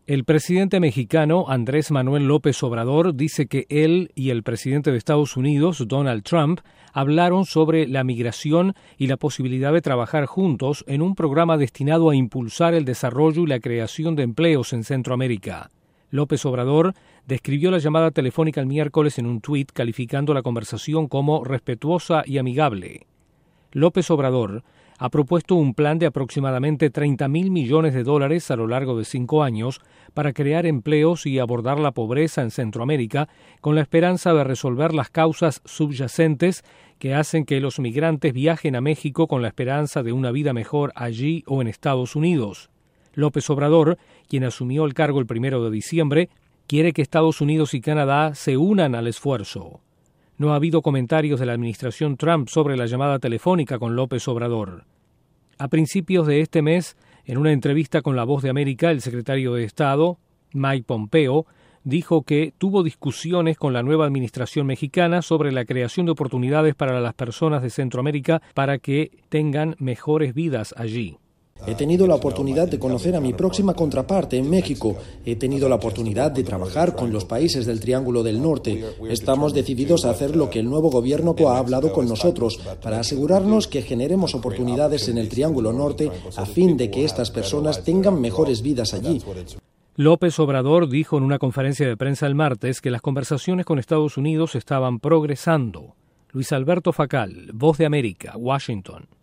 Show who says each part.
Speaker 1: El presidente mexicano Andrés Manuel López Obrador dice que él y el presidente de Estados Unidos, Donald Trump, hablaron sobre la migración y la posibilidad de trabajar juntos en un programa destinado a impulsar el desarrollo y la creación de empleos en Centroamérica. López Obrador describió la llamada telefónica el miércoles en un tuit calificando la conversación como respetuosa y amigable. López Obrador ha propuesto un plan de aproximadamente $30,000 millones a lo largo de 5 años para crear empleos y abordar la pobreza en Centroamérica con la esperanza de resolver las causas subyacentes que hacen que los migrantes viajen a México con la esperanza de una vida mejor allí o en Estados Unidos. López Obrador, quien asumió el cargo el 1 de diciembre, quiere que Estados Unidos y Canadá se unan al esfuerzo. No ha habido comentarios de la administración Trump sobre la llamada telefónica con López Obrador. A principios de este mes, en una entrevista con La Voz de América, el secretario de Estado, Mike Pompeo, dijo que tuvo discusiones con la nueva administración mexicana sobre la creación de oportunidades para las personas de Centroamérica para que tengan mejores vidas allí.
Speaker 2: He tenido la oportunidad de conocer a mi próxima contraparte en México. He tenido la oportunidad de trabajar con los países del Triángulo del Norte. Estamos decididos a hacer lo que el nuevo gobierno ha hablado con nosotros, para asegurarnos que generemos oportunidades en el Triángulo Norte a fin de que estas personas tengan mejores vidas allí.
Speaker 1: López Obrador dijo en una conferencia de prensa el martes que las conversaciones con Estados Unidos estaban progresando. Luis Alberto Facal, Voz de América, Washington.